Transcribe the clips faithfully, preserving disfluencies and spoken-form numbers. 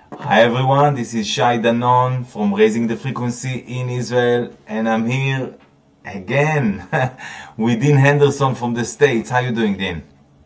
Hi everyone, this is Shai Danon from Raising the Frequency in Israel, and I'm here again with Dean Henderson from the States. How you doing, Dean?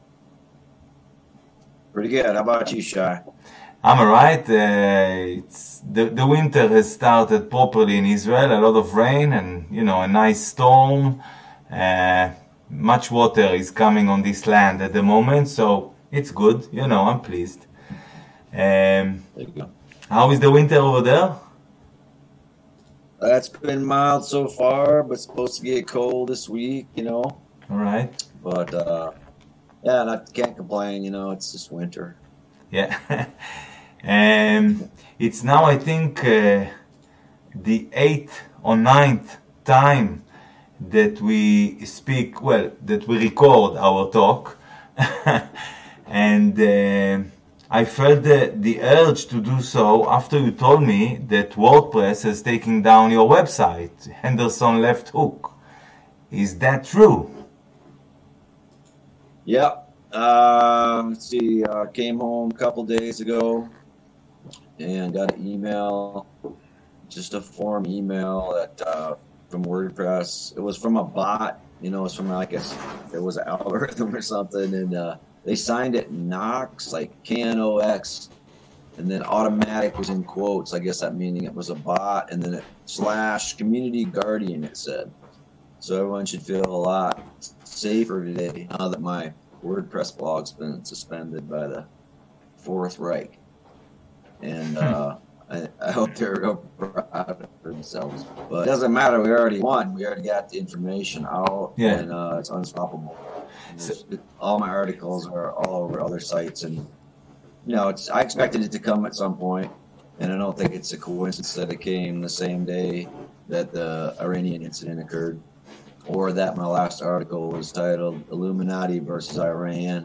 Pretty good. How about you, Shai? I'm alright. Uh, it's the, the winter has started properly in Israel. A lot of rain and, you know, a nice storm. Uh, much water is coming on this land at the moment, so it's good. You know, I'm pleased. Um, There you go. how is the winter over there? That's been mild so far, but it's supposed to get cold this week, you know. All right. But uh, yeah, I can't complain. You know, it's just winter. Yeah. um, it's now, I think, uh, the eighth or ninth time that we speak, well, that we record our talk. and uh, I felt the, the urge to do so after you told me that WordPress has taken down your website, Henderson Left Hook. Is that true? Yep. Uh, let's see. I uh, came home a couple days ago and got an email, just a form email that uh, from WordPress. It was from a bot. You know, it's from like a, it was an algorithm or something, and uh, they signed it Knox, like K N O X, and then automatic was in quotes. I guess that meaning it was a bot, and then it slash community guardian, it said. So everyone should feel a lot safer today now that my WordPress blog's been suspended by the Fourth Reich. And uh, I, I hope they're real proud of themselves. But it doesn't matter. We already won. We already got the information out, Yeah. and uh, it's unstoppable. So, It, all my articles are all over other sites, and you know, it's. I expected it to come at some point, and I don't think it's a coincidence that it came the same day that the Iranian incident occurred, or that my last article was titled "Illuminati versus Iran."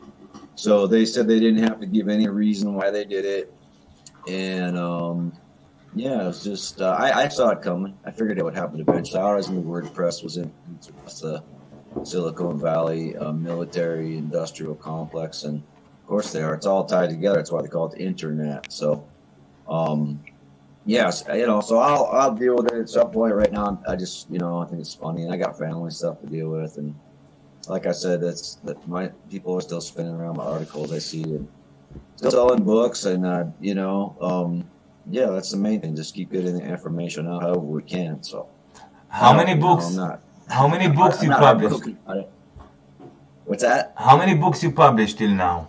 So they said they didn't have to give any reason why they did it, and um, yeah, it was just. Uh, I, I saw it coming. I figured it would happen eventually. I always knew WordPress was in the Silicon Valley uh, military industrial complex, and of course they are. It's all tied together. That's why they call it the internet. So, um, yes, you know. So I'll I'll deal with it at some point. Right now, I just you know I think it's funny, and I got family stuff to deal with, and like I said, that's that my people are still spinning around my articles. I see and still selling books, and uh, you know, um, yeah, that's the main thing. Just keep getting the information out however we can. So, how I many don't- you know, books? I'm not. How many books I'm you not published? heartbroken about it. What's that? How many books you published till now?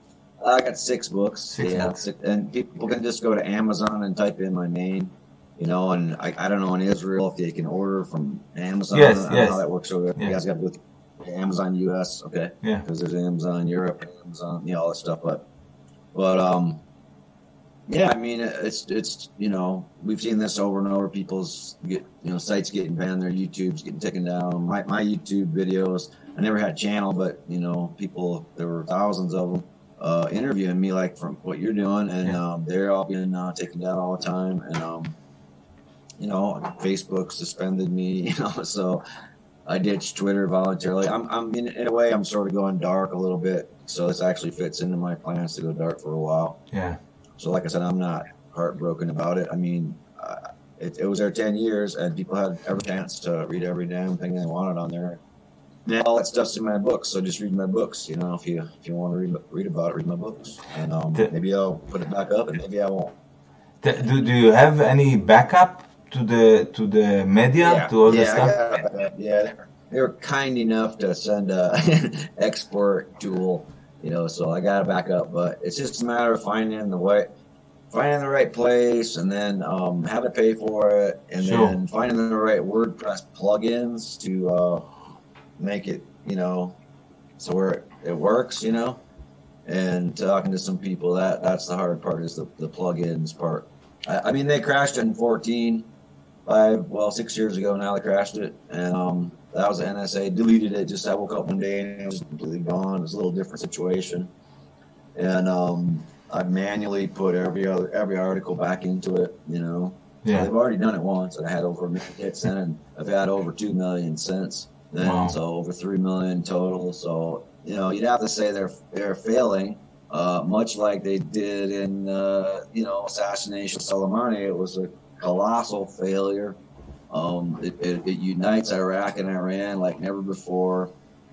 I got six books. Six yeah, books. six, and people can just go to Amazon and type in my name, you know. And I, I don't know in Israel if they can order from Amazon. Yes, I don't yes. know how that works over there. Yeah. You guys got to go with Amazon U S, okay? Yeah. Because there's Amazon Europe, Amazon, you know, all that stuff. But, but um, yeah, I mean, it's it's you know, we've seen this over and over. People's get you know sites getting banned, their YouTube's getting taken down. My my YouTube videos, I never had a channel, but you know, people there were thousands of them uh, interviewing me like from what you're doing, and Yeah. um, they're all being uh, taken down all the time, and um, you know, Facebook suspended me, you know, so I ditched Twitter voluntarily. I'm I'm in, in a way I'm sort of going dark a little bit, so this actually fits into my plans to go dark for a while. Yeah. So, like I said, I'm not heartbroken about it. I mean, uh, it, it was there ten years, and people had every chance to read every damn thing they wanted on there. And all that stuff's in my books, so just read my books. You know, if you if you want to read read about it, read my books, and um, The- maybe I'll put it back up, and maybe I won't. Th- Do, do you have any backup to the to the media, to all the yeah, stuff? I got it. yeah. They were, they were kind enough to send a export tool. You know, so I got to back up, but it's just a matter of finding the way, finding the right place, and then um, having to pay for it, and Sure. then finding the right WordPress plugins to uh, make it, you know, so where it, it works, you know, and talking to some people. That that's the hard part is the the plugins part. I, I mean, they crashed in fourteen, five, well, six years ago now. They crashed it, and um. That was the N S A, deleted it. Just I woke up one day and it was completely gone. It was a little different situation. And um, I manually put every other every article back into it, you know. So Yeah. they've already done it once, and I had over a million hits in, and I've had over two million since then, Wow. so over three million total. So, you know, you'd have to say they're they're failing, Uh, much like they did in, uh, you know, assassination of Soleimani, it was a colossal failure. Um, it, it, it unites Iraq and Iran like never before.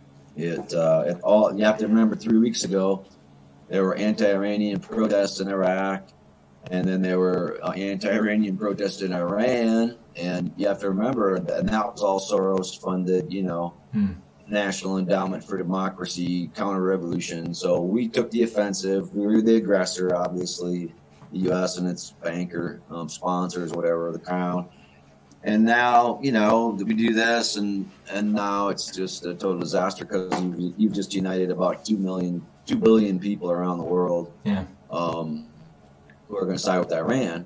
It, uh, it all you have to remember. Three weeks ago, there were anti-Iranian protests in Iraq, and then there were uh, anti-Iranian protests in Iran. And you have to remember that that was all Soros-funded, you know. Hmm. National Endowment for Democracy, counter-revolution. So we took the offensive. We were the aggressor, obviously, the U S and its banker um, sponsors, whatever, the Crown. And now, you know, we do this, and and now it's just a total disaster because you've, you've just united about two million, two billion people around the world, yeah, um, who are going to side with Iran,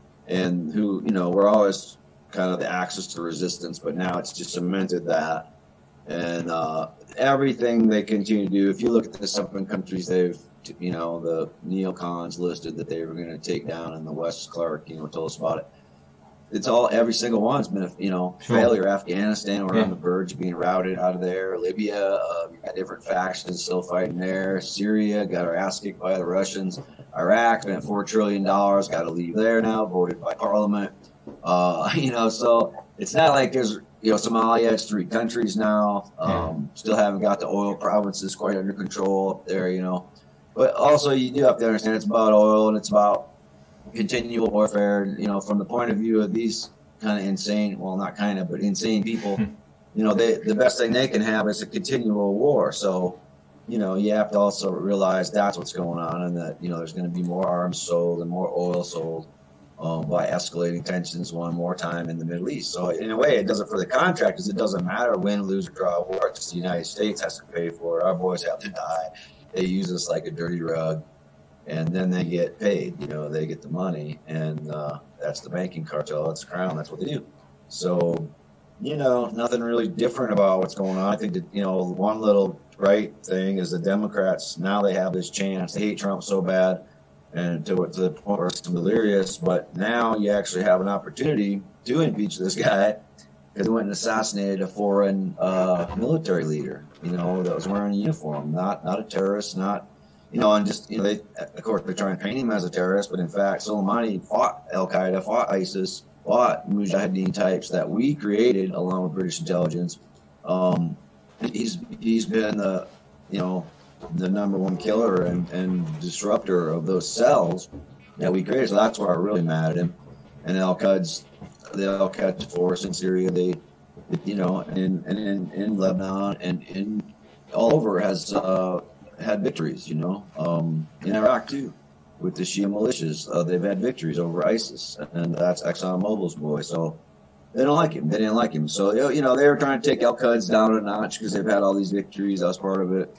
and who, you know, we're always kind of the axis to resistance, but now it's just cemented that. And uh, everything they continue to do, if you look at the seven countries they've, you know, the neocons listed that they were going to take down, and the Wes Clark, you know, told us about it. It's all, every single one's been a, you know, sure. failure. Afghanistan, we're yeah. on the verge of being routed out of there. Libya, uh, we got different factions still fighting there. Syria, got our ass kicked by the Russians. Iraq, spent four trillion dollars, got to leave there now, voted by parliament. Uh, you know, so it's not like there's, you know, Somalia, it's three countries now. Um, yeah. Still haven't got the oil provinces quite under control up there, you know. But also, you do have to understand it's about oil, and it's about continual warfare. You know, from the point of view of these kind of insane, well, not kind of, but insane people, you know, they, the best thing they can have is a continual war. So, you know, you have to also realize that's what's going on, and that, you know, there's going to be more arms sold and more oil sold. Um, by escalating tensions one more time in the Middle East. So in a way, it does it for the contractors. It doesn't matter win, lose, or draw a war. Just the United States has to pay for it. Our boys have to die. They use us like a dirty rug, and then they get paid. You know, they get the money, and uh, that's the banking cartel. That's the Crown. That's what they do. So, you know, nothing really different about what's going on. I think that, you know, one little right thing is the Democrats, now they have this chance. They hate Trump so bad, and to, to the point where it's delirious, but now you actually have an opportunity to impeach this guy because he went and assassinated a foreign uh, military leader, you know, that was wearing a uniform, not not a terrorist, not, you know, and just, you know, they, of course, they're trying to paint him as a terrorist, but in fact, Soleimani fought Al-Qaeda, fought ISIS, fought Mujahideen types that we created along with British intelligence. Um, he's he's been the, you know, the number one killer and, and disruptor of those cells that we created. So that's why I'm really mad at him. And Al-Qaeda's, the Al-Qaeda force in Syria, they, you know, and, and in, in Lebanon and in all over has uh, had victories, you know, um, in Iraq too, with the Shia militias. Uh, they've had victories over ISIS, and that's ExxonMobil's boy. So they don't like him. They didn't like him. So, you know, they were trying to take Al-Qaeda down a notch because they've had all these victories. That was part of it.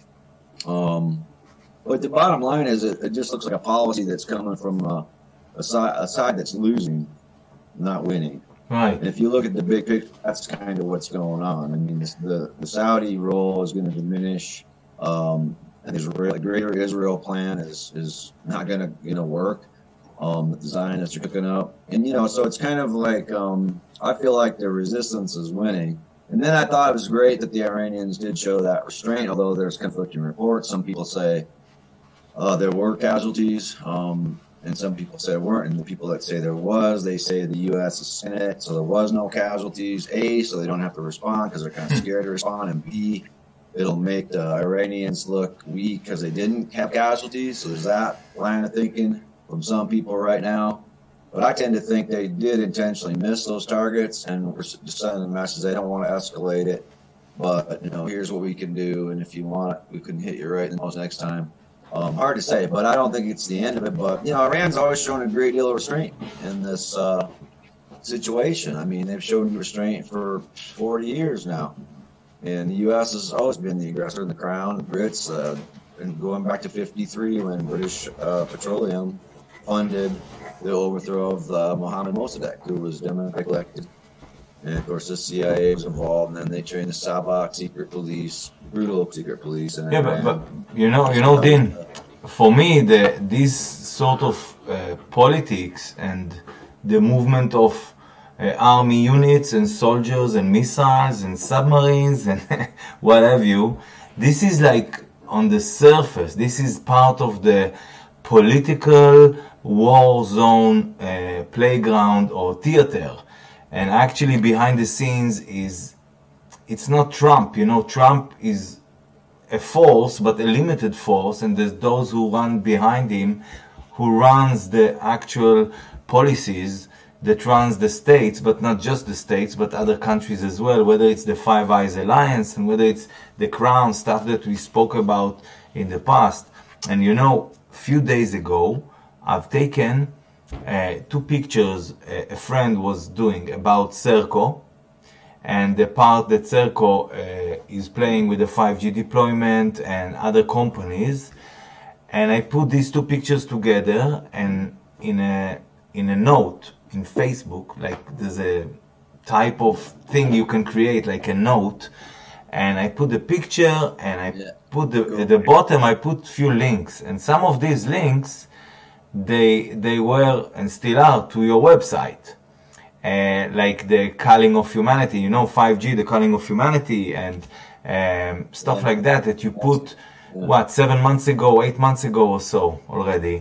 Um, but the bottom line is it, it just looks like a policy that's coming from uh, a, side, a side that's losing, not winning. Right. And if you look at the big picture, that's kind of what's going on. I mean, this, the, the Saudi role is going to diminish. Um, and Israel, the Greater Israel plan is, is not going to, you know, work. Um, the Zionists are cooking up. And, you know, so it's kind of like, um, I feel like the resistance is winning. And then I thought it was great that the Iranians did show that restraint, although there's conflicting reports. Some people say uh, there were casualties, um, and some people say there weren't. And the people that say there was, they say the U S is in it, so there was no casualties. A, so they don't have to respond because they're kind of scared to respond. And B, it'll make the Iranians look weak because they didn't have casualties. So there's that line of thinking from some people right now. But I tend to think they did intentionally miss those targets, and we're just sending a message they don't want to escalate it. But, you know, here's what we can do, and if you want it, we can hit you right in the nose next time. Um, hard to say, but I don't think it's the end of it. But, you know, Iran's always shown a great deal of restraint in this uh, situation. I mean, they've shown restraint for forty years now. And the U S has always been the aggressor in the Crown, the Brits, uh, and going back to fifty-three when British uh, Petroleum funded the overthrow of uh, Mohammad Mossadegh, who was democratically elected. And, of course, the C I A was involved, and then they trained the Sabak secret police, brutal secret police. And yeah, but, but, you know, you know, Dean, for me, the this sort of uh, politics and the movement of uh, army units and soldiers and missiles and submarines and what have you, this is like on the surface, this is part of the political war zone uh, playground or theater. And actually behind the scenes is, it's not Trump. You know, Trump is a force, but a limited force, and there's those who run behind him, who runs the actual policies that runs the states, but not just the states, but other countries as well, whether it's the Five Eyes Alliance and whether it's the Crown, stuff that we spoke about in the past. And you know, a few days ago, I've taken uh, two pictures a, a friend was doing about Serco, and the part that Serco uh, is playing with the five G deployment and other companies. And I put these two pictures together, and in a in a note in Facebook, like there's a type of thing you can create, like a note, and I put the picture, and I yeah. put the at the bottom I put few links, and some of these links they they were and still are to your website, uh, like the Calling of Humanity, you know, five G, the Calling of Humanity, and um, stuff yeah. like that that you put yeah. what seven months ago, eight months ago or so already.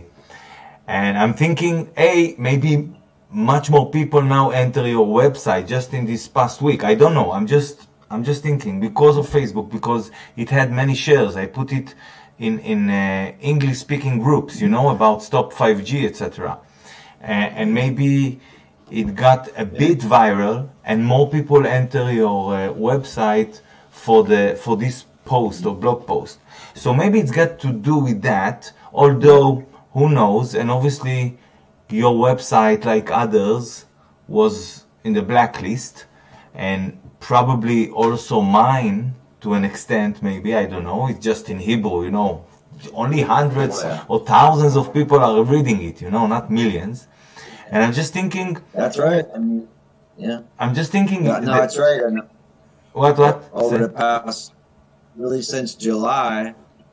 And I'm thinking, A, maybe much more people now enter your website just in this past week. I don't know. I'm just, I'm just thinking because of Facebook, because it had many shares. I put it in in uh, English-speaking groups, you know, about Stop five G, et cetera. Uh, and maybe it got a bit viral, and more people enter your uh, website for the for this post or blog post. So maybe it's got to do with that. Although, who knows? And obviously, your website, like others, was in the blacklist, and probably also mine to an extent. Maybe, I don't know. It's just in Hebrew, you know. Only hundreds oh, yeah. or thousands of people are reading it, you know, not millions. And I'm just thinking. That's right. I mean, yeah. I'm just thinking. No, no that's right. I know. What? What? Over Say. the past, really since July.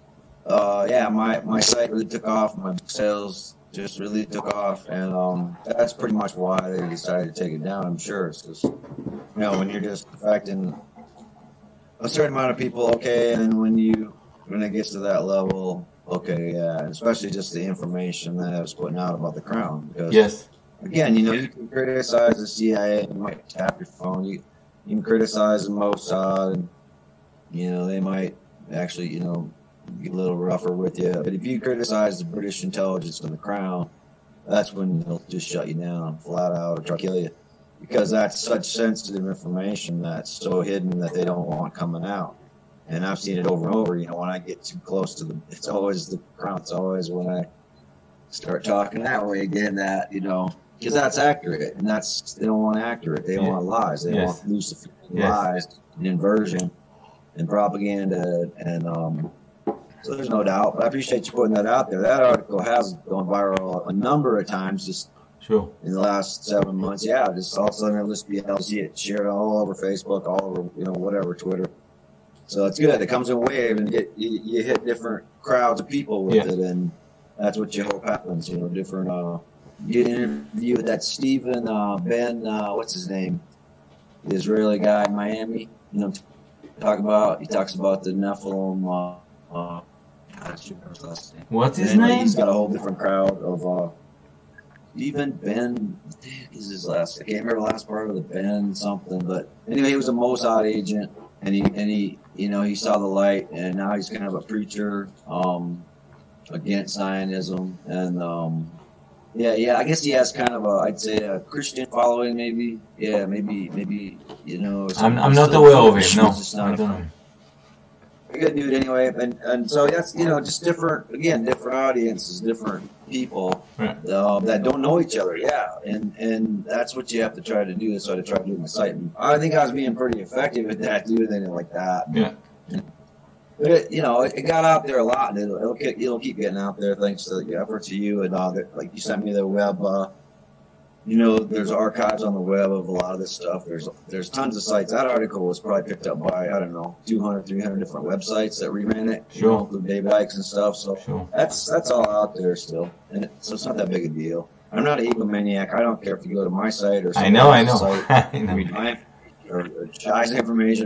Uh, yeah, my, my site really took off. My sales just really took off, and um, that's pretty much why they decided to take it down. I'm sure it's just, you know, when you're just affecting a certain amount of people, okay, and then when you when it gets to that level, okay, yeah, and especially just the information that I was putting out about the Crown, because yes, again, you know, you can criticize the C I A, you might tap your phone, you, you can criticize the Mossad, and you know they might actually, you know. Get a little rougher with you, but if you criticize the British intelligence and the Crown, that's when they'll just shut you down flat out or try to kill you, because that's such sensitive information that's so hidden that they don't want coming out. And I've seen it over and over. You know, when I get too close to the, it's always the Crown. It's always when I start talking that way again that, you know, because that's accurate, and that's they don't want accurate. They yeah. want lies. They yes. want Luciferian yes. lies and inversion and propaganda and um. So there's no doubt, but I appreciate you putting that out there. That article has gone viral a number of times just sure. in the last seven months. Yeah, just all of a sudden I'll just be able to see it shared all over Facebook, all over, you know, whatever, Twitter. So it's good. It comes in a wave, and get, you, you hit different crowds of people with yeah. it, and that's what you hope happens, you know, different. Uh, you get an interview with that Stephen uh, Ben, uh, what's his name? The Israeli guy in Miami, you know, talk about, he talks about the Nephilim, uh, uh, what's his and, name? Like, he's got a whole different crowd of uh, even Ben. What is his last? I can't remember the last part of the Ben something. But anyway, he was a Mossad agent, and he and he you know he saw the light, and now he's kind of a preacher um, against Zionism, and um, yeah, yeah. I guess he has kind of a, I'd say, a Christian following, maybe. Yeah, maybe, maybe you know. I'm I'm not aware of him. No, I don't know. Good dude anyway, and and so that's, you know, just different, again, different audiences, different people right. uh, that don't know each other. Yeah, and and that's what you have to try to do. That's what I try to do with my site. And I think I was being pretty effective at that, doing anything like that. Yeah. But it, you know, it, it got out there a lot, and it'll it'll, keep, it'll keep getting out there thanks to the efforts of you and uh, that, like you sent me the web. Uh, You know, there's archives on the web of a lot of this stuff. There's there's tons of sites. That article was probably picked up by, I don't know, two hundred, three hundred different websites that reran it. Sure. You know, with David Ikes and stuff. So sure. that's that's all out there still. And it, so it's not that big a deal. I'm not an egomaniac. I don't care if you go to my site or I know, I know. site, I know. my, or, or Shai's information or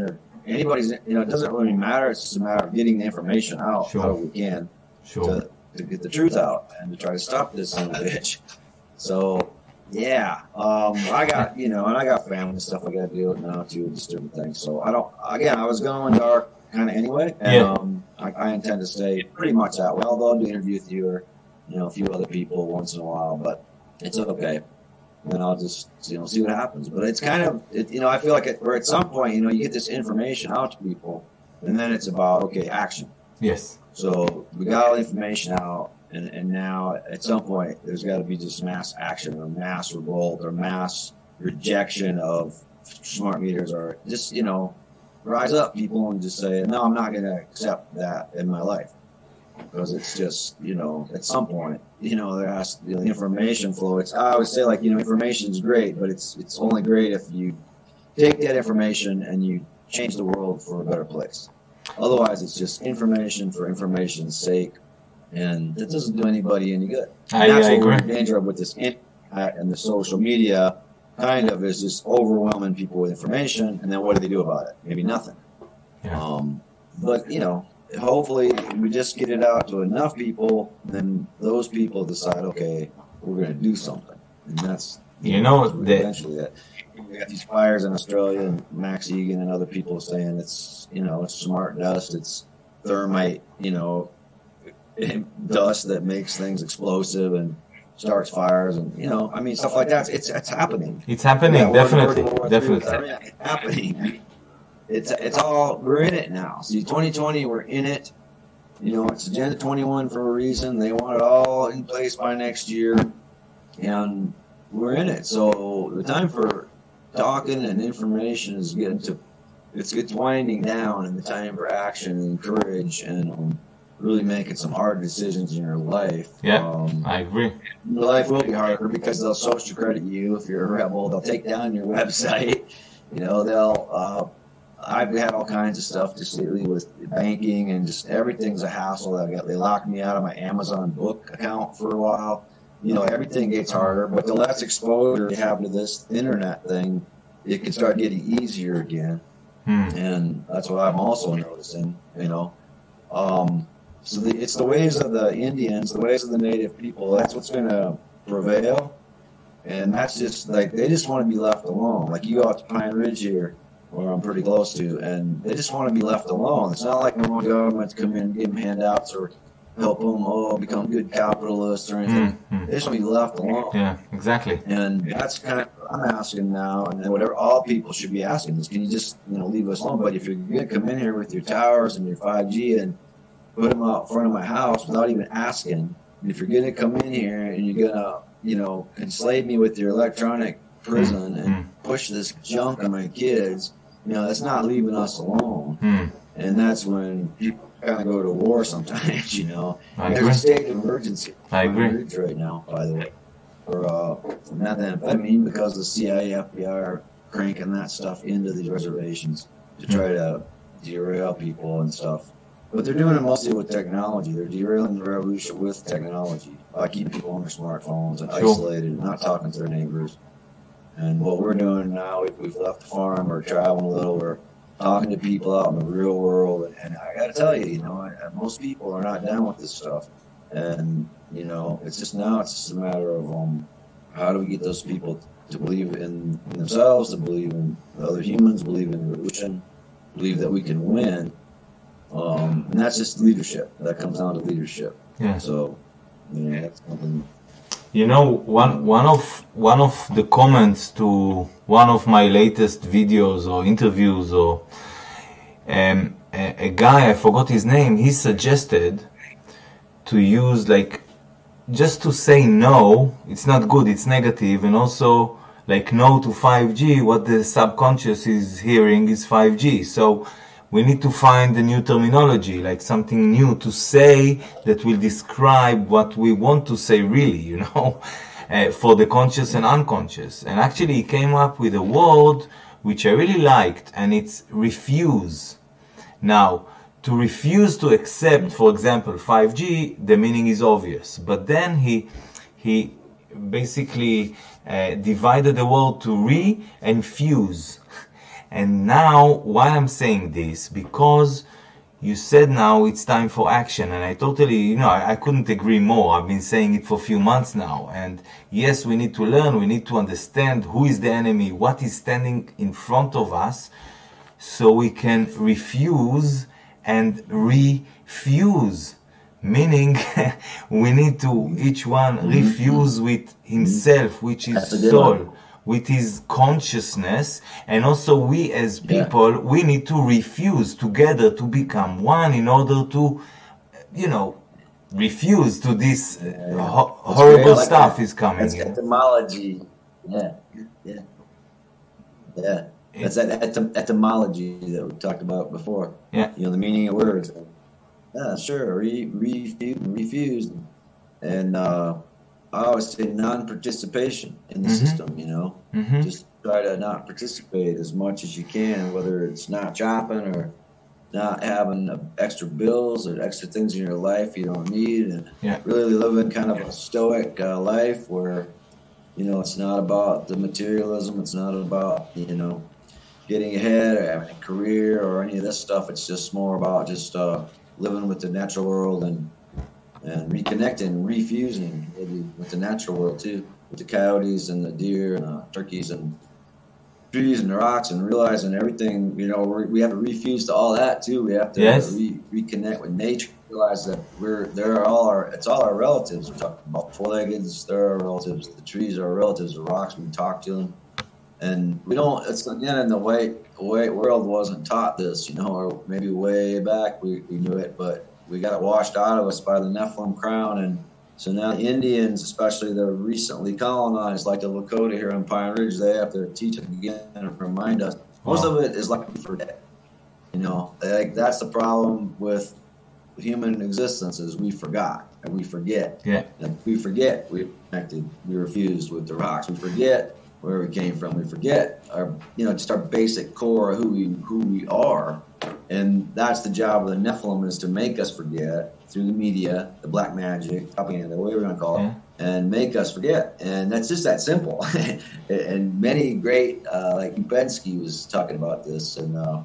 anybody's, you know, it doesn't really matter. It's just a matter of getting the information out Sure. how we can Sure. to, to get the truth out and to try to stop this son of a bitch. So, yeah, um, I got, you know, and I got family and stuff I got to deal with now too, just different things. So I don't, again, I was going dark kind of anyway, and Yeah. um, I, I intend to stay pretty much that way. Although I'll do an interview with you or, you know, a few other people once in a while, but it's okay. And I'll just, you know, see what happens. But it's kind of, it, you know, I feel like it, or at some point, you know, you get this information out to people, and then it's about, okay, action. Yes. So we got all the information out, and, and now at some point, there's got to be just mass action or mass revolt or mass rejection of smart meters, or just, you know, rise up, people, and just say, no, I'm not going to accept that in my life. Because it's just, you know, at some point, you know, there has to be the information flow. It's, I always say, like, you know, information is great, but it's it's only great if you take that information and you change the world for a better place. Otherwise, it's just information for information's sake, and it doesn't do anybody any good. And I, that's I what we're agree. in danger of with this internet and the social media, kind of, is just overwhelming people with information, and then what do they do about it? Maybe nothing. Yeah. Um, but, you know, hopefully we just get it out to enough people, then those people decide, okay, we're going to do something. And that's, You know, the, eventually that. We got these fires in Australia, and Max Egan and other people saying it's, you know, it's smart dust, it's thermite, you know, dust that makes things explosive and starts fires, and, you know, I mean, stuff like that. It's it's happening. it's happening, Yeah, World definitely, War Two, definitely. It's happening. It's it's all, we're in it now. See, twenty twenty, we're in it. You know, it's Agenda twenty-one for a reason. They want it all in place by next year, and we're in it. So the time for talking and information is getting to, it's it's winding down, and the time for action and courage and um, really making some hard decisions in your life. Yeah, Um, I agree. your life will be harder because they'll social credit you if you're a rebel. They'll take down your website. You know, they'll. Uh, I've had all kinds of stuff just lately with banking, and just everything's a hassle. They got they locked me out of my Amazon book account for a while. You know, everything gets harder, but the less exposure you have to this internet thing, it can start getting easier again. Hmm. And that's what I'm also noticing. You know, um, so the, it's the ways of the Indians, the ways of the native people. That's what's going to prevail, and that's just like they just want to be left alone. Like you go out to Pine Ridge here, where I'm pretty close to, and they just want to be left alone. It's not like we want government to come in and give them handouts or help them oh become good capitalists or anything. Hmm. They just want to be left alone. Yeah, exactly. And that's kind of what I'm asking now, and whatever all people should be asking is, can you just, you know, leave us alone? But if you're going to come in here with your towers and your five G and put them out front of my house without even asking, and if you're going to come in here and you're going to, you know, enslave me with your electronic prison Mm. and push this junk on my kids, you know, that's not leaving us alone. Hmm. And that's when people kind of go to war sometimes, you know. I There's agree. a state of emergency I agree. on the ridge right now, by the way, for uh, methamphetamine, because the C I A, F B I are cranking that stuff into these reservations to try to derail people and stuff. But they're doing it mostly with technology. They're derailing the revolution with technology by keeping people on their smartphones and Sure. isolated and not talking to their neighbors. And what we're doing now, we- we've left the farm, we're traveling a little, we're talking to people out in the real world. And, and I got to tell you, you know, I- most people are not down with this stuff. And, you know, it's just now it's just a matter of um, how do we get those people to believe in, in themselves, to believe in other humans, believe in revolution, believe that we can win. Um, and that's just leadership. That comes down to leadership. Yeah. So, you know, that's something. You know, one one of one of the comments to one of my latest videos or interviews, or um, a, a guy, I forgot his name, he suggested to use, like, just to say no, it's not good, it's negative, and also like no to five G, what the subconscious is hearing is five G. So we need to find a new terminology, like something new to say that will describe what we want to say really, you know, uh, for the conscious and unconscious. And actually he came up with a word which I really liked, and it's refuse. Now, to refuse to accept, for example, five G, the meaning is obvious. But then he he basically uh, divided the word to re and fuse. And now, why I'm saying this, because you said now it's time for action, and I totally, you know, I, I couldn't agree more. I've been saying it for a few months now, and yes, we need to learn, we need to understand who is the enemy, what is standing in front of us, so we can refuse and refuse. Meaning, we need to, each one Mm-hmm. refuse with himself, which is That's a good soul, one. with his consciousness, and also we as Yeah. people, we need to refuse together to become one in order to, you know, refuse to this uh, Yeah, yeah. ho- That's great. I horrible like stuff that. is coming That's in. etymology. Yeah, yeah, yeah. That's that etym- etymology that we talked about before. Yeah. You know, the meaning of words. Yeah, sure. Re, refuse, refuse, and uh, I always say non-participation in the Mhm. system. You know, Mhm. just try to not participate as much as you can, whether it's not shopping or not having uh, extra bills or extra things in your life you don't need, and Yeah. really living kind of a stoic uh, life where, you know, it's not about the materialism. It's not about, you know, getting ahead or having a career or any of this stuff. It's just more about just uh, living with the natural world and and reconnecting, refusing maybe with the natural world too, with the coyotes and the deer and uh, turkeys and trees and the rocks, and realizing everything. You know, we we have to refuse to all that too. We have to Yes. re- reconnect with nature. Realize that we're they're all our it's all our relatives. We're talking about four-leggeds. They're our relatives. The trees are our relatives. The rocks, we can talk to them. And we don't, it's again, in the white, white world wasn't taught this, you know, or maybe way back we, we knew it, but we got it washed out of us by the Nephilim crown. And so now the Indians, especially the recently colonized, like the Lakota here on Pine Ridge, they have to teach us again and remind us. Most Wow. of it is like we forget, you know, like that's the problem with human existence is we forgot and we forget. Yeah. And we forget we connected, we refused with the rocks. We forget where we came from. We forget our, you know, just our basic core of who we who we are, and that's the job of the Nephilim, is to make us forget through the media, the black magic, propaganda, whatever you want to call it, Yeah. and make us forget. And that's just that simple. And many great, uh, like Ubensky was talking about this, and uh,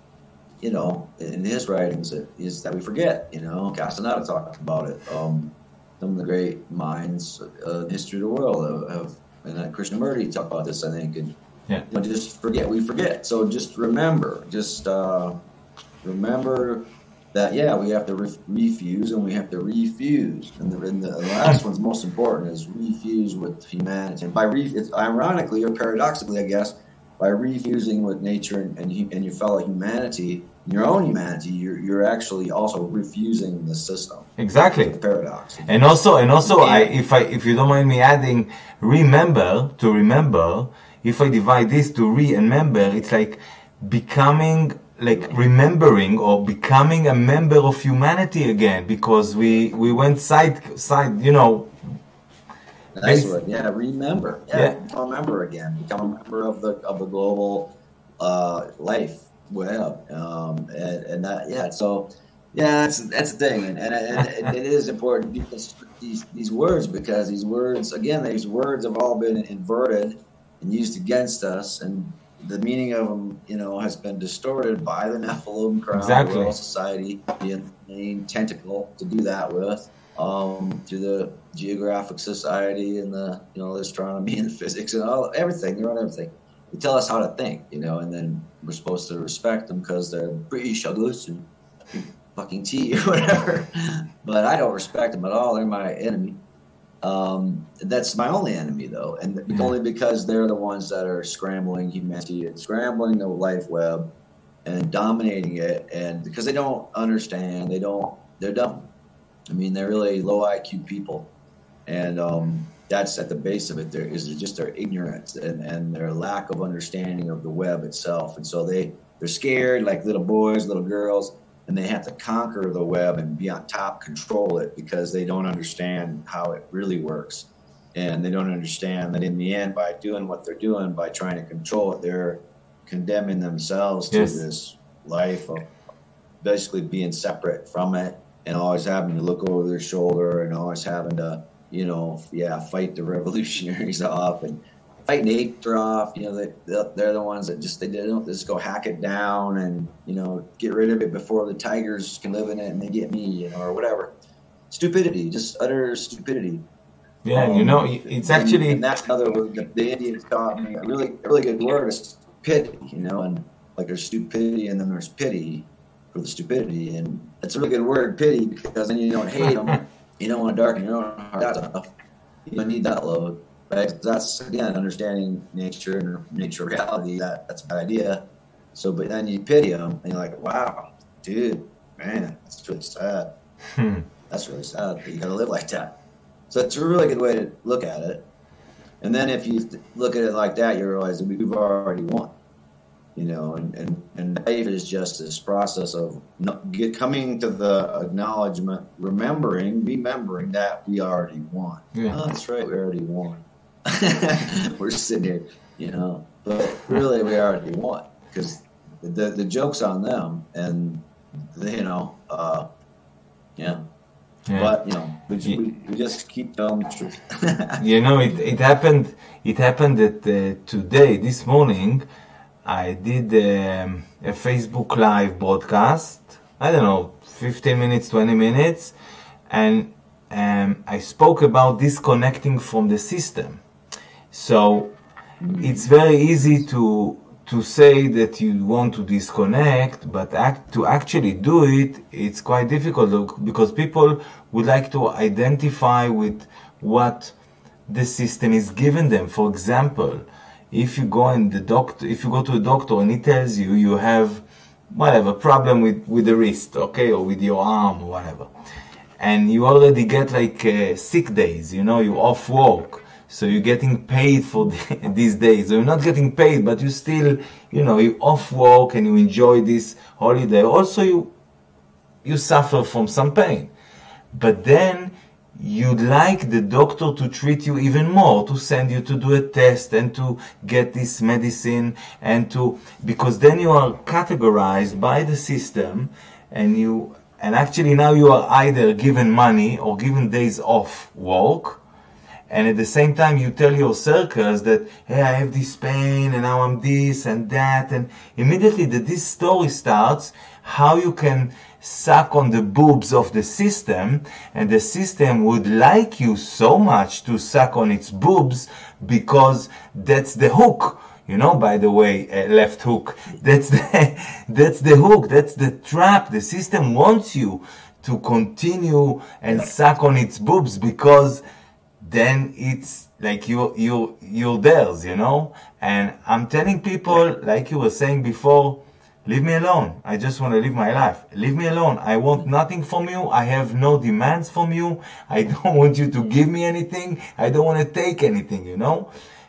you know, in his writings, it is that we forget. You know, Castaneda talked about it. Um, some of the great minds uh, in the history of the world have. have And uh, Krishnamurti talked about this, I think, and Yeah. you know, just forget, we forget. So just remember, just uh, remember that, yeah, we have to re- refuse and we have to refuse. And the, and the last one's most important, is refuse with humanity. And by re- it's ironically or paradoxically, I guess, by refusing with nature and, and, and your fellow humanity, your own humanity, you're, you're actually also refusing the system. Exactly. It's a paradox. And also, and also, You I, can't- if I, if you don't mind me adding, remember to remember. If I divide this to remember, it's like becoming, like remembering or becoming a member of humanity again, because we we went side side, you know. Nice Basi- word. Yeah, remember. Yeah, Yeah. become a member again. Become a member of the of the global uh, life web. Um, and, and that, yeah. So, yeah, that's that's the thing, and and, and it is important because these these words, because these words again, these words have all been inverted and used against us, and the meaning of them, you know, has been distorted by the Nephilim crown, Exactly. the Royal Society, being the main tentacle to do that with. Um, through the Geographic Society and the, you know, the astronomy and physics and all everything. They run everything. They tell us how to think, you know, and then we're supposed to respect them because they're British Douglas and fucking tea or whatever. But I don't respect them at all. They're my enemy. Um, that's my only enemy, though, and Mm. only because they're the ones that are scrambling humanity and scrambling the life web and dominating it. And because they don't understand, they don't. They're dumb. I mean, they're really low I Q people, and um, that's at the base of it. There is just their ignorance and, and their lack of understanding of the web itself, and so they they're scared like little boys, little girls, and they have to conquer the web and be on top, control it, because they don't understand how it really works, and they don't understand that in the end, by doing what they're doing, by trying to control it, they're condemning themselves to Yes. this life of basically being separate from it. And always having to look over their shoulder, and always having to, you know, yeah, fight the revolutionaries off, and fight nature off. You know, they, they're the ones that just they don't just go hack it down and you know get rid of it before the tigers can live in it and they get me, you know, or whatever. Stupidity, just utter stupidity. Yeah, um, you know, it's actually and, and that's another word that the Indians taught me. A really, a really good word is pity. You know, and like there's stupidity and then there's pity for the stupidity, and it's a really good word, pity, because then you don't hate them, you don't want to darken your own heart. That's enough. You don't need that load. Right? That's again understanding nature and nature reality. That that's a bad idea. So, but then you pity them, and you're like, "Wow, dude, man, that's really sad. hmm. That's really sad that you got to live like that." So it's a really good way to look at it. And then if you look at it like that, you realize that we've already won. You know, and and and life is just this process of not get, coming to the acknowledgement, remembering, remembering that we already won. Yeah. Oh, that's right, we already won. We're sitting here, you know, but really we already won because the the joke's on them, and they, you know, uh, yeah. Yeah. But you know, we, we, we just keep telling the truth. You know, it it happened. It happened that uh, today, this morning, I did um, a Facebook Live broadcast. I don't know, fifteen minutes, twenty minutes, and um, I spoke about disconnecting from the system. So it's very easy to to say that you want to disconnect, but act, to actually do it, it's quite difficult because people would like to identify with what the system is giving them. For example, if you go and the doctor, if you go to a doctor and he tells you you have whatever problem with, with the wrist, okay, or with your arm or whatever, and you already get like uh, sick days, you know, you off work. So you're getting paid for the, these days. So you're not getting paid, but you still, you know, you off work and you enjoy this holiday. Also, you you suffer from some pain. But then you'd like the doctor to treat you even more, to send you to do a test and to get this medicine and to, because then you are categorized by the system and you, and actually now you are either given money or given days off work. And at the same time, you tell your circles that, hey, I have this pain, and now I'm this and that. And immediately that this story starts, how you can suck on the boobs of the system, and the system would like you so much to suck on its boobs because that's the hook. You know, by the way, uh, left hook. That's the, that's the hook. That's the trap. The system wants you to continue and suck on its boobs because then it's like you you you're theirs, you know. And I'm telling people, like you were saying before, leave me alone. I just want to live my life. Leave me alone. I want nothing from you. I have no demands from you. I don't want you to give me anything. I don't want to take anything, you know.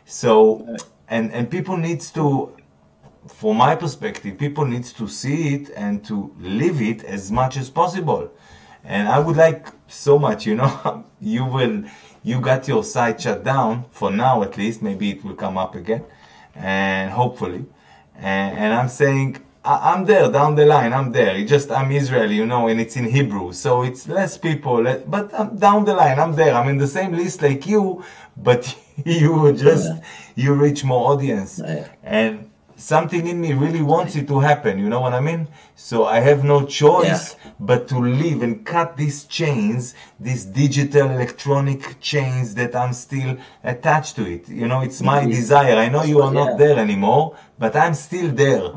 So and and people needs to, from my perspective, people needs to see it and to live it as much as possible. And I would like so much, you know, you will. You got your site shut down, for now at least, maybe it will come up again, and hopefully. And, and I'm saying, I, I'm there, down the line, I'm there. It just, I'm Israeli, you know, and it's in Hebrew, so it's less people, less, but I'm down the line, I'm there. I'm in the same list like you, but you just, yeah. you reach more audience. Yeah. And something in me really wants it to happen, you know what I mean? So I have no choice yeah. but to live and cut these chains, these digital electronic chains that I'm still attached to it. You know, it's my mm-hmm. desire. I know you are not yeah. there anymore, but I'm still there.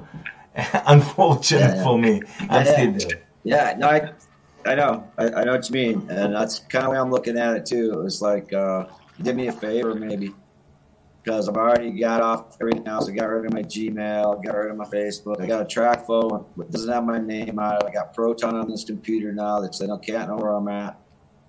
Unfortunate yeah, yeah. for me. I'm yeah, still yeah. there. Yeah, no, I, I know. I, I know what you mean. And that's kind of the way I'm looking at it too. It was like, uh, do me a favor maybe. Because I've already got off everything else. I got rid of my Gmail, got rid of my Facebook. I got a track phone that doesn't have my name on it. I got Proton on this computer now that they don't can't know where I'm at.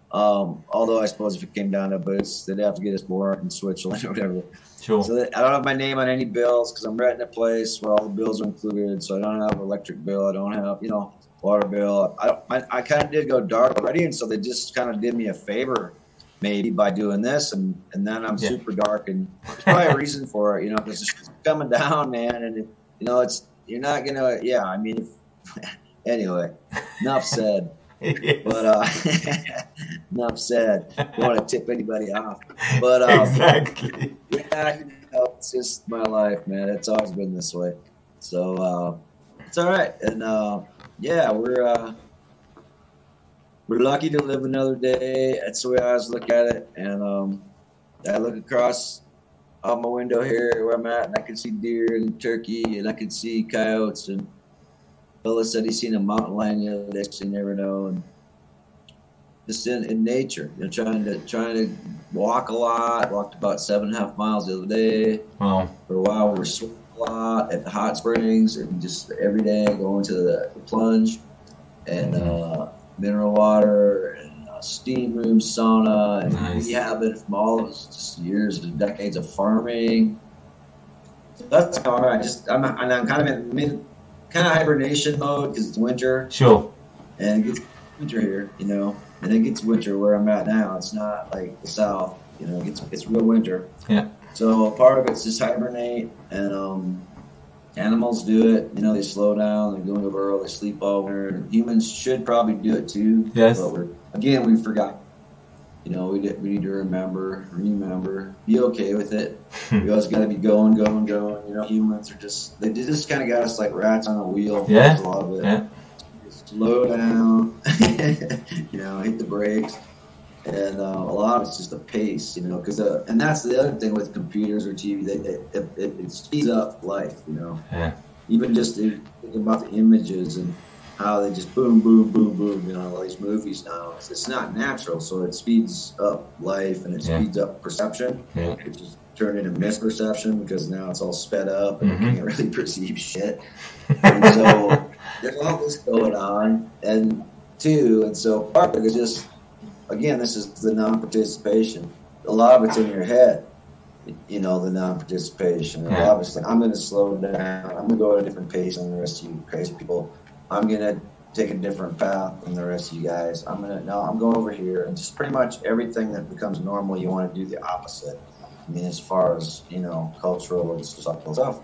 Um, although I suppose if it came down to it, but it's, they'd have to get us more in Switzerland or whatever. Sure. So that, I don't have my name on any bills because I'm renting a place where all the bills are included. So I don't have an electric bill. I don't have, you know, water bill. I don't, I, I kind of did go dark already, and so they just kind of did me a favor. Maybe by doing this, and, and then I'm yeah. super dark, and there's probably a reason for it, you know, because it's coming down, man, and it, you know, it's you're not gonna, yeah. I mean, if, anyway, enough said. Yes. But uh, enough said. Don't want to tip anybody off, but um, exactly. Yeah, you know, it's just my life, man. It's always been this way. So uh, it's all right. And uh, yeah, we're uh, we're lucky to live another day. That's the way I always look at it. And um, I look across out my window here where I'm at, and I can see deer and turkey, and I can see coyotes. And Phil said he's seen a mountain lion the other day, so you never know. And just in, in nature, you know, trying to trying to walk a lot. Walked about seven and a half miles the other day. Wow. For a while, we were swimming a lot at the hot springs, and just every day going to the, the plunge and uh, mineral water and uh, steam room, sauna, and Nice. rehabbing from all those just years and decades of farming. So that's all right. Just I'm and I'm kind of in mid kind of hibernation mode because it's winter. Sure. And it gets winter here, you know, and it gets winter where I'm at now. It's not like the South, you know, it gets, it's real winter. Yeah. So part of it's just hibernate, and um, animals do it. You know, they slow down, they go into burrow, they sleep all winter. Humans should probably do it too. Yes. But we're, again, we forgot. You know, we did, we need to remember, remember, be okay with it. We always got to be going, going, going. You know, humans are just, they just kind of got us like rats on a wheel. Yeah. A lot of it. Yeah. Slow down, you know, hit the brakes. And uh, a lot of it's just the pace, you know, because, uh, and that's the other thing with computers or T V, they, they, it, it, it speeds up life, you know. Yeah. Even just thinking about the images and how they just boom, boom, boom, boom, you know, all these movies now. It's, it's not natural, so it speeds up life and it Yeah. speeds up perception, Yeah. which is turned into misperception because now it's all sped up and Mhm. you can't really perceive shit. And so there's all this going on, and two, and so part of it is just, again, this is the non-participation. A lot of it's in your head, you know, the non-participation. And Yeah. obviously, I'm going to slow down. I'm going to go at a different pace than the rest of you crazy people. I'm going to take a different path than the rest of you guys. I'm going to, no, I'm going over here. And just pretty much everything that becomes normal, you want to do the opposite. I mean, as far as, you know, cultural and societal stuff.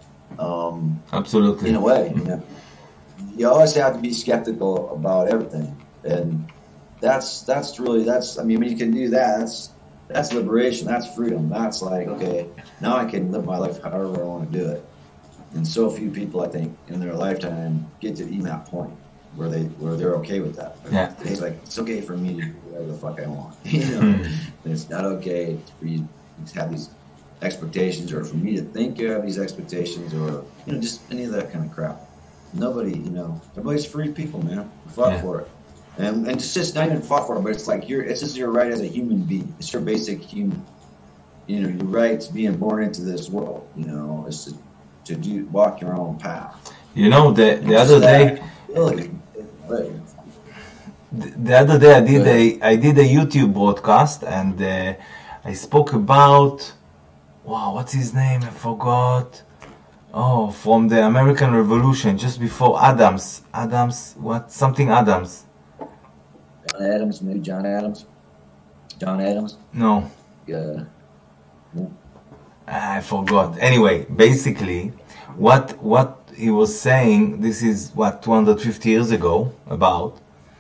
Um, Absolutely. in a way, you know, you always have to be skeptical about everything, and that's that's really that's. I mean, when you can do that, that's that's liberation, that's freedom. That's like, okay, now I can live my life however I want to do it. And so few people, I think, in their lifetime get to even that point where they where they're okay with that. Yeah. It's like it's okay for me to do whatever the fuck I want. You know, and it's not okay for you to have these expectations, or for me to think you have these expectations, or you know, just any of that kind of crap. Nobody, you know, everybody's free people, man. We fought Yeah. for it, and and it's just not even fought for it, but it's like you're, it's just your right as a human being. It's your basic human, you know, your right to being born into this world. You know, it's to to do walk your own path. You know, the the It's other that day, ability, right. the the other day I did Go a I did a YouTube broadcast, and uh, I spoke about, wow, what's his name? I forgot. Oh, from the American Revolution, just before Adams. Adams, what? Something Adams. John Adams, maybe John Adams. John Adams. No, Uh, I forgot. Anyway, basically, what what he was saying, this is what two hundred fifty years ago, about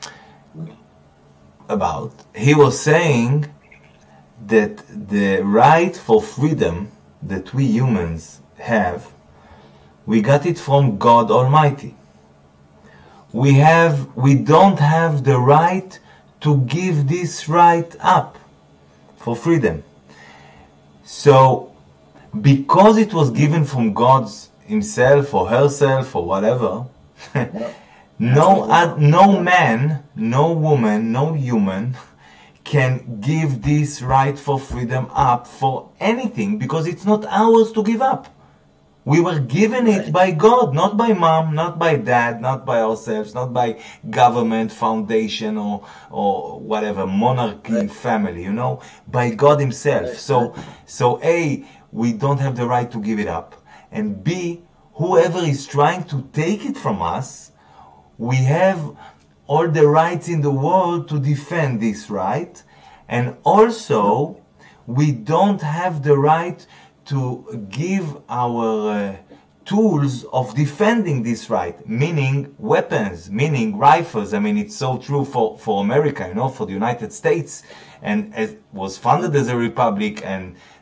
about he was saying that the right for freedom that we humans have, we got it from God Almighty. We have we don't have the right to give this right up for freedom. So because it was given from God's himself or herself or whatever, no uh, no man, no woman, no human can give this right for freedom up for anything, because it's not ours to give up. We were given it by God, not by mom, not by dad, not by ourselves, not by government, foundation, or or whatever, monarchy, Right. family, you know, by God himself. Right. So, so A, we don't have the right to give it up. And B, whoever is trying to take it from us, we have all the rights in the world to defend this right. And also, we don't have the right to give our uh, tools of defending this right, meaning weapons, meaning rifles. I mean, it's so true for, for America, you know, for the United States, and it was founded as a republic, and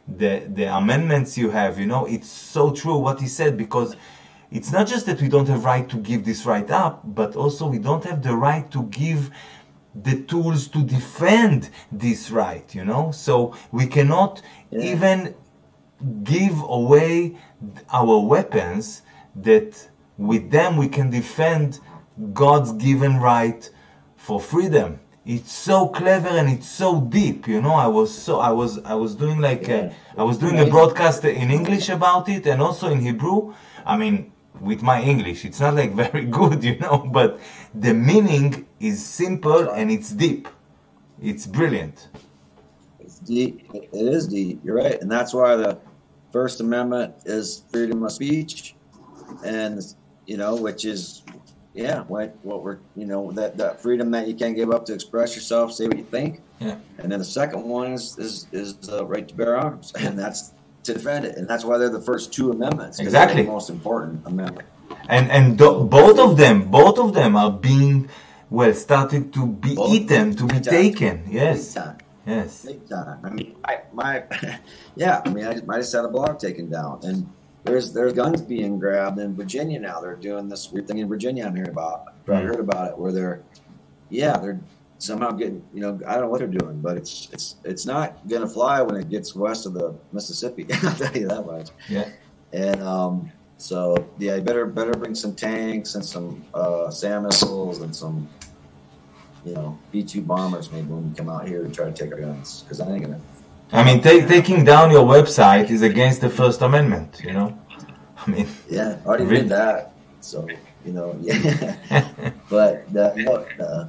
the the amendments you have. You know, it's so true what he said, because it's not just that we don't have right to give this right up, but also we don't have the right to give the tools to defend this right, you know? So we cannot yeah. even give away our weapons that with them we can defend God's given right for freedom. It's so clever and it's so deep, you know. I was so I was I was doing like yeah. a, I was doing a broadcast in English about it and also in Hebrew. I mean, with my English, it's not like very good, you know, but the meaning is simple and it's deep. It's brilliant. It's deep. It is deep. You're right, and that's why the First Amendment is freedom of speech, and you know, which is, yeah, what what we're, you know, that that freedom that you can't give up to express yourself, say what you think. Yeah. And then the second one is is is the right to bear arms, and that's to defend it, and that's why they're the first two amendments. Exactly, the most important amendment. And and do, both of them, both of them are being, well, starting to be both eaten, to be taken. Yes, Big time. yes. Big time. I mean, I, my, yeah. I mean, I just, I just had a blog taken down, and there's there's guns being grabbed in Virginia now. They're doing this weird thing in Virginia. I'm hearing about. I Right. heard about it where they're, yeah, they're somehow getting, you know, I don't know what they're doing, but it's it's it's not gonna fly when it gets west of the Mississippi. I'll tell you that much. Yeah. And um, so yeah, you better better bring some tanks and some uh, SAM missiles and some, you know, B two bombers maybe when we come out here to try to take our guns, because I ain't gonna. I mean, take, taking down your website is against the First Amendment, you know. I mean, yeah, I already really? did that. So you know, yeah. But the, uh,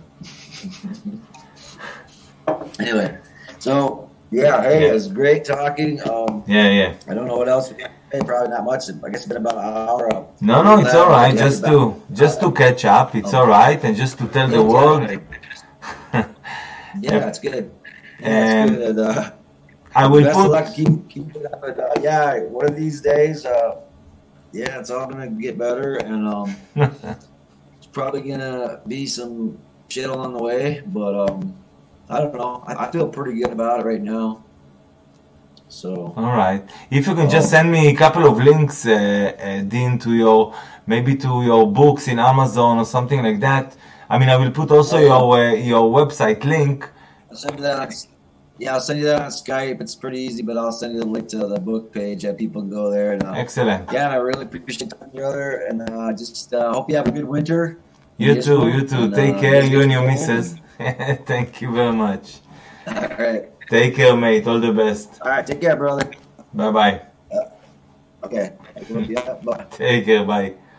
anyway, so yeah, hey, Yeah. it was great talking. Um, yeah, yeah. I don't know what else. We can say, probably not much. I guess it's been about an hour up. No, no, it's all right. Yeah, Just about- to just to catch up, it's Okay. all right, and just to tell the world. Yeah, it's good. Yeah, And it's good. Uh, I will best of put. luck. Keep keep it up. But, uh, yeah, one of these days, uh, yeah, it's all gonna get better, and um, it's probably gonna be some shit along the way. But um, I don't know. I, I feel pretty good about it right now. So All right. If you can just Oh. send me a couple of links, uh, uh, Dean, to your maybe to your books in Amazon or something like that. I mean, I will put also Oh, yeah. your uh, your website link. I'll send you that. On, yeah, I'll send you that on Skype. It's pretty easy, but I'll send you the link to the book page that people can go there. And, uh, Excellent. yeah, I really appreciate talking to you, brother, and uh, just uh, hope you have a good winter. You Yes, too. ma'am. You too. And, Take uh, care, just you and get your home. missus. Thank you very much. All right. Take care, mate. All the best. All right. Take care, brother. Bye bye. Okay. Yeah, bye. Take care. Bye.